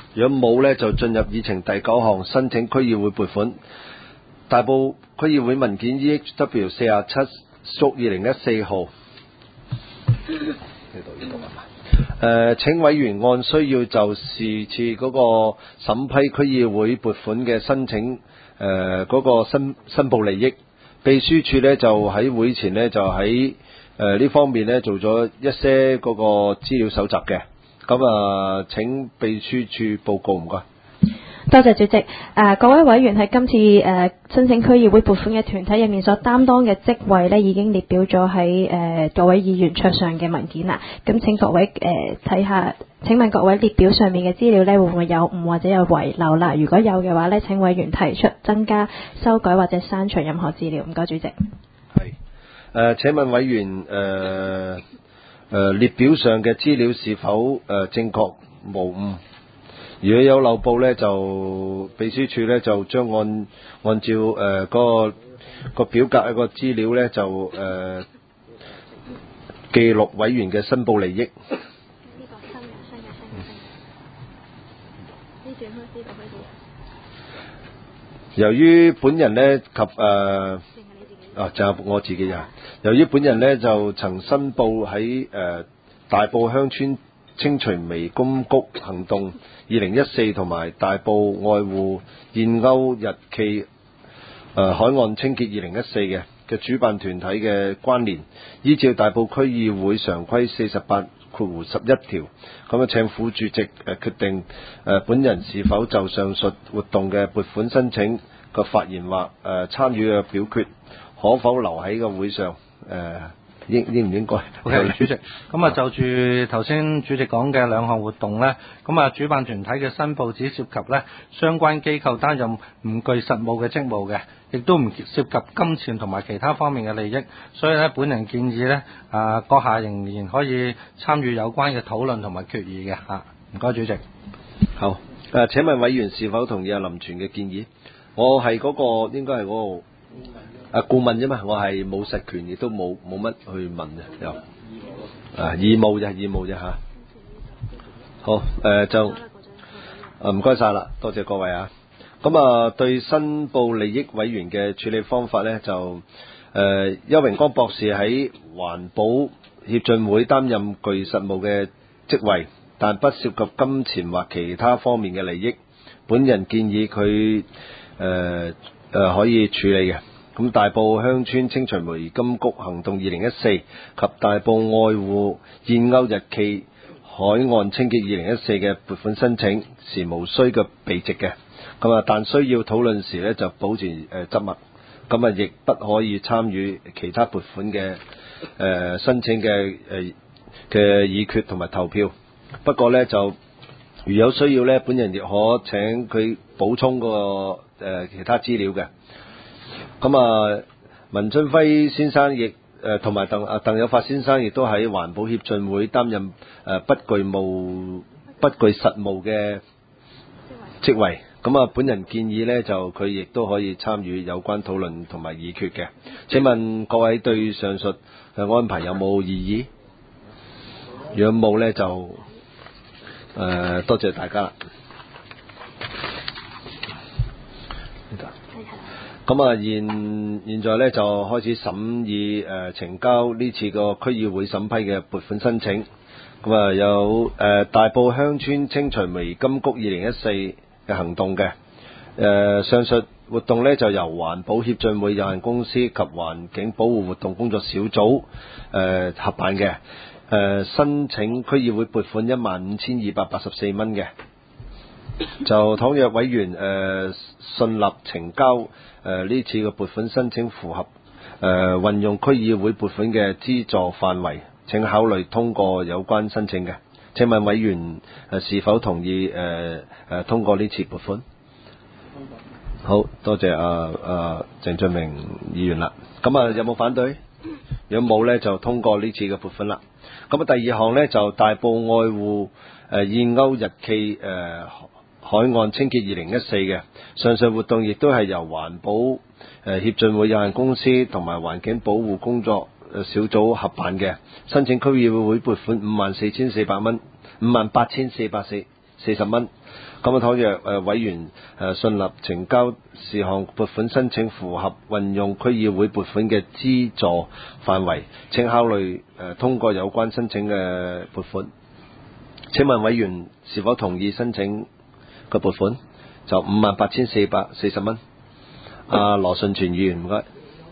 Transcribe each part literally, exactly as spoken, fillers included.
如果冇呢，就進入議程第九項，申請區議會撥款。大埔區議會文件 E H W 四十七屬二零一四號。呢度呢度啊嘛。誒，請委員按需要就時次嗰個審批區議會撥款嘅申請，誒、呃、嗰、嗰個申申報利益。秘書處呢就喺會前呢就喺誒呢方面呢做咗一些嗰個資料搜集嘅。咁啊，請秘書處報告，唔該。 多謝主席。誒、呃，各位委員喺今次誒、呃、申請區議會撥款嘅團體入面所擔當嘅職位呢，已經列表咗喺誒各位議員桌上嘅文件啦。咁請各位誒睇下，請問各位列表上面嘅資料呢，會唔會有誤或者有遺漏啦？如果有嘅話呢，請委員提出增加、修改或者刪除任何資料。唔該，主席。係。誒、 呃，請問委員誒誒、呃呃、列表上嘅資料是否誒、呃、正確無誤？如果有漏報呢，就秘書處呢就將按按照誒、呃嗰個、嗰個表格一個資料呢，就誒、呃、記錄委員嘅申報利益。呢個新嘅新嘅新嘅新嘅。呢段開呢度開始。由於本人呢及誒、呃、啊就係我自己啊，由於本人呢就曾申報喺誒、呃、大埔鄉村清除微金谷行動二零一四同埋大埔愛護燕鷗日企誒、呃、海岸清潔二零一四嘅嘅主辦團體嘅關聯，依照大埔區議會常規四十八括弧十一條，咁啊請副主席誒、呃、決定誒、呃、本人是否就上述活動嘅撥款申請個發言或誒、呃、參與嘅表決，可否留喺個會上誒？呃應應唔應該 ？OK， 主席，咁啊就住頭先主席講嘅兩項活動呢，咁啊主辦團體嘅申報只涉及呢相關機構擔任唔具實務嘅職務嘅，亦都唔涉及金錢同埋其他方面嘅利益，所以呢，本人建議呢，啊閣下仍然可以參與有關嘅討論同埋決議嘅嚇。唔該，主席。 好，誒請問委員是否同意阿林全嘅建議？我係嗰、嗰個應該係嗰個。啊，顧問啫嘛，我係冇實權，亦都冇冇乜去問嘅，又啊義務啫，義務啫嚇。好，誒、呃、就啊唔該晒啦，多謝各位啊。咁啊，對申報利益委員嘅處理方法呢，就誒邱榮光博士喺環保協進會擔任具實務嘅職位，但不涉及金錢或其他方面嘅利益。本人建議佢誒誒可以處理嘅。咁大埔鄉村清除微金谷行動二零一四及大埔愛護燕鷗日企海岸清潔二零一四嘅撥款申請是無需嘅避席嘅。咁啊，但需要討論時呢就保持誒緘默。咁啊，亦不可以參與其他撥款嘅誒、呃、申請嘅誒嘅議決同埋投票。不過呢，就如有需要呢，本人亦可請佢補充個誒、呃、其他資料嘅。咁啊，文春輝先生亦誒同埋鄧啊鄧有發先生亦都喺環保協進會擔任誒、呃、不具務不具實務嘅職位。咁啊，本人建議呢，就佢亦都可以參與有關討論同埋議決嘅。請問各位對上述嘅安排有冇異議？如果冇呢，就誒、呃、多謝大家。咁啊，現現在咧就開始審議誒呈交呢次個區議會審批嘅撥款申請。咁啊，有誒、呃、大埔鄉村清除微金谷二零一四嘅行動嘅。誒、呃、上述活動咧就由環保協進會有限公司及環境保護活動工作小組誒、呃、合辦嘅。誒、呃、申請區議會撥款一萬五千二百八十四蚊嘅。就倘若委員誒、呃、信納呈交誒呢、呃、次嘅撥款申請符合誒、呃、運用區議會撥款嘅資助範圍，請考慮通過有關申請嘅。請問委員誒、呃、是否同意誒誒、呃呃、通過呢次撥款？好多謝啊啊鄭俊明議員啦。咁啊有冇反對？如果冇呢，就通過呢次嘅撥款啦。咁啊第二項呢，就大埔愛護誒燕鷗日企誒。呃海岸清潔二零一四嘅上述活動亦都係由環保誒協進會有限公司同埋環境保護工作小組合辦嘅，申請區議會撥款五萬四千四百蚊，五萬八千四百四四十蚊。咁啊，倘若誒委員誒信納呈交事項撥款申請符合運用區議會撥款嘅資助範圍，請考慮誒通過有關申請嘅撥款。請問委員是否同意申請嘅撥款？就五萬八千四百四十蚊。阿羅順全議員，唔該。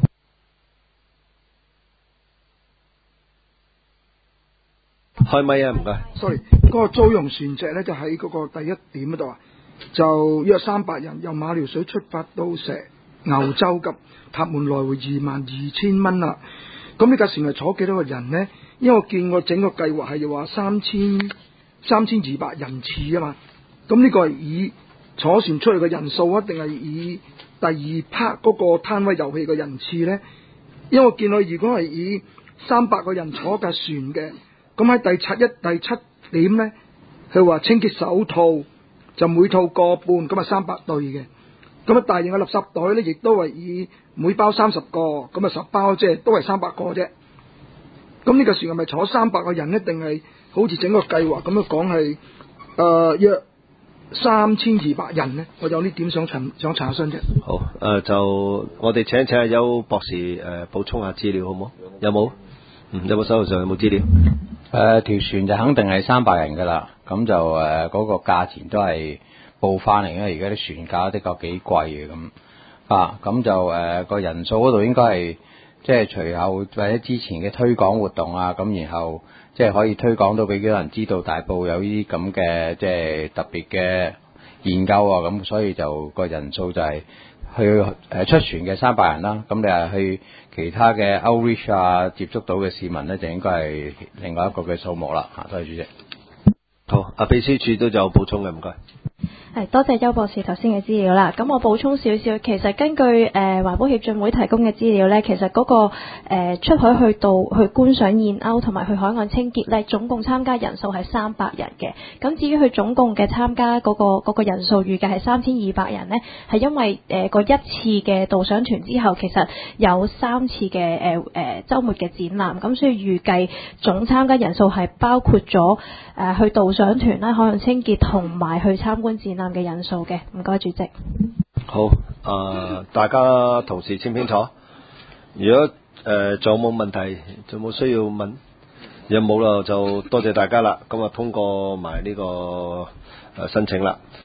開咪啊，唔該。 sorry，嗰個租用船隻咧就喺嗰個第一點嗰度啊，就約三百人由馬料水出發到石牛洲及塔門來回二萬二千蚊啦。咁呢架船係坐幾多個人呢？因為我見過整個計劃係話三千三千二百人次啊嘛。咁呢個係以坐船出去嘅人數啊，定係以第二 part 嗰個攤位遊戲嘅人次呢？因為我見到如果係以三百個人坐架船嘅。咁喺第七一第七點呢，佢話清潔手套就每套個半，咁啊三百對嘅。咁啊大型嘅垃圾袋呢，亦都係以每包三十個，咁啊十包即係都係三百個啫。咁呢個船係咪坐三百個人呢？定係好似整個計劃咁樣講係誒約三千二百人呢？我有呢點想查想查詢啫。 好，誒、呃、就我哋請請阿邱博士誒、呃、補充下資料好冇？有冇？嗯，有冇手頭上有冇資料？ 誒、呃、條船就肯定係三百人㗎啦，咁就誒嗰、呃那個價錢都係報翻嚟，因為而家啲船價的確幾貴嘅咁啊，咁就誒個、呃、人數嗰度應該係即係隨後或者之前嘅推廣活動啊，咁然後即係可以推廣到俾幾多人知道大埔有呢啲咁嘅即係特別嘅研究啊，咁所以就個人數就係去誒出船嘅三百人啦，咁你係去其他嘅 outreach 啊，接觸到嘅市民咧，就應該係另外一個嘅數目啦。嚇，多謝主席。 好，阿秘書處都有補充嘅，唔該。 係多謝邱博士頭先嘅資料啦。咁我補充少少，其實根據誒、呃、環保協進會提供嘅資料呢，其實嗰、那個、呃、出海去到去觀賞燕鷗同埋去海岸清潔呢，總共參加人數係三百人嘅。咁至於佢總共嘅參加嗰、那個嗰、那個人數預計係三千二百人呢，係因為誒個、呃、一次嘅導賞團之後，其實有三次嘅誒誒週末嘅展覽，咁所以預計總參加人數係包括咗誒、呃、去導賞團啦、海岸清潔同埋去參觀展覽嘅人數嘅。唔該主席。 好，誒、呃、大家同事簽清楚。如果誒仲有冇問題，仲有冇需要問？有冇啦，就多謝大家啦。咁啊通過埋呢個誒申請啦。